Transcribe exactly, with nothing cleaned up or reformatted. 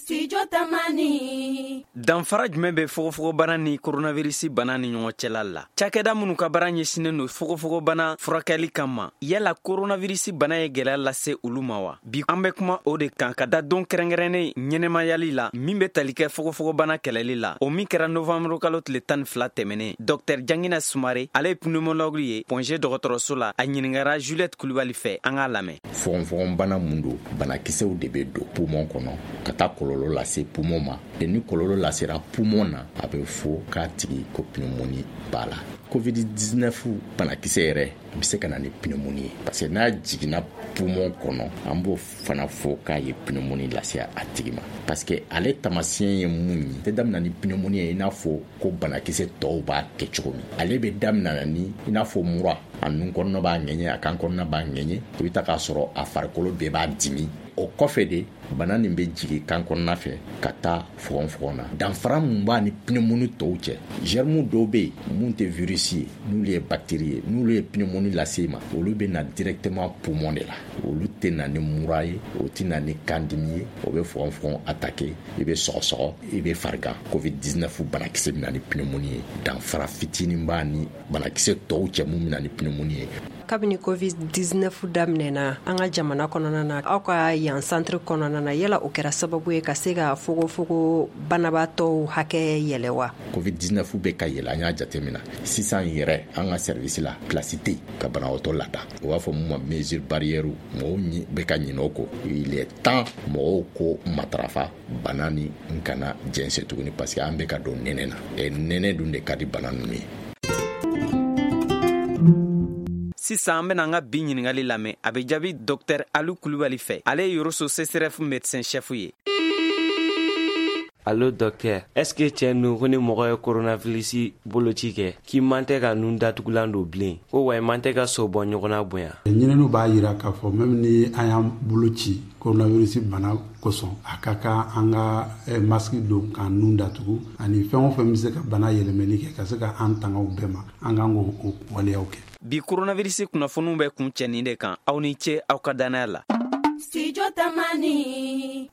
Studio Tamani. danfara jumɛn bɛ fogofogobana ni coronavirus bana ni ɲɔgɔn cɛla la? Cakɛda minnu ka baara ɲɛsinen don fogofogobana furakɛli kama, yala coronavirus bana ye gɛlɛya lase olu ma wa? Bi an bɛ kuma o de kan ka da don kɛrɛnkɛrɛnnen ɲɛnɛmayali la min bɛ tali kɛ fogofogobana kɛlɛli la. O min kɛra novembre kalo tile tan ni fila tɛmɛnen. Dr Jangina Sumare, ale ye pneumologue ye Ponge dɔgɔtɔrɔso la, a ɲiningara Juliette Kulibali fɛ. An k'a lamɛn. Fogofogobana mun don, banakisɛw de bɛ don poumon kɔnɔ ka taa kɔlɔlɔ lase poumon ma. Et ni kɔlɔlɔ lasera poumon na, a bɛ fɔ k'a tigi ko pneumonie b'a la. covid dix-neuf banakisɛ yɛrɛ bɛ se ka na ni pneumonie ye parce que n'a jiginna poumon kɔnɔ, an b'o fana fɔ k'a ye pneumonie lase a tigi ma parce que ale tamasiyɛn ye mun ye. Tɛ daminɛ ni pneumonie ye i n'a fɔ ko banakisɛ tɔw b'a kɛ cogo min. Ale bɛ daminɛ ni i n'a fɔ mura, a nun kɔnɔna b'a ŋɛɲɛ, a kan kɔnɔna b'a ŋɛɲɛ, i bɛ taa k'a sɔrɔ a farikolo bɛɛ b'a dimi. O kɔfɛ de bana nin bɛ jigin kan kɔnɔna fɛ ka taa fogofogo na. Danfara mun b'a ni pneumonie tɔw cɛ, germe dɔw bɛ yen mun tɛ virus ye, n'olu ye bactérie ye, n'olu ye pneumonie lase ma, olu bɛ na directement poumon de la. Olu tɛ na ni mura ye, o tɛ na ni kan dimi ye, o bɛ fogofogo attaquer, i bɛ sɔgɔsɔgɔ, i bɛ farigan. covid dix-neuf banakisɛ bɛ na ni pneumonie ye. Danfara fitinin b'a ni banakisɛ tɔw cɛ mun bɛ na ni pneumonie ye. Kabini covid dix-neuf daminɛna an ka jamana kɔnɔna na, aw ka yan centre kɔnɔna na, yala o kɛra sababu ye ka se ka fogofogo banabaatɔw hakɛ yɛlɛ wa? covid dix-neuf bɛ ka yɛlɛ, an y'a jatemina. Sisan yɛrɛ an ka service la place tɛ ka banabaatɔ lada. O b'a fɔ mun ma mesure barrière, mɔgɔw bɛ ka ɲinɛ o kɔ. Il est temps mɔgɔw ko matarafa bana ni n kana jɛnsɛ tuguni parce que an bɛ ka don nɛnɛ na. Et nɛnɛ dun de ka di bana ninnu ye. Sisan an bɛna an ka bi ɲiningali lamɛn. A bɛ jaabi Dr Alu Kulibali fɛ. Ale ye Yoroso C S R F médecin chef ye. Allo docteur, est-ce que tiɲɛ don ko ni mɔgɔ ye coronavirus boloci kɛ k'i man tɛ ka nun datugulan don bilen ko wa i man tɛ ka so bɔ ɲɔgɔn na bonya? Ɲininiw b'a jira k'a fɔ même ni an y'an boloci coronavirus bana kosɔn, a ka kan an ka masque don k'an nun datugu ani fɛn o fɛn bɛ se ka bana yɛlɛmɛli kɛ ka se ka an tanga o bɛɛ ma, an kan k'o waleyaw kɛ. Bi coronavirus kunnafoniw bɛ kun cɛ nin de kan. Aw ni ce aw ka danaya la. Studio Tamani.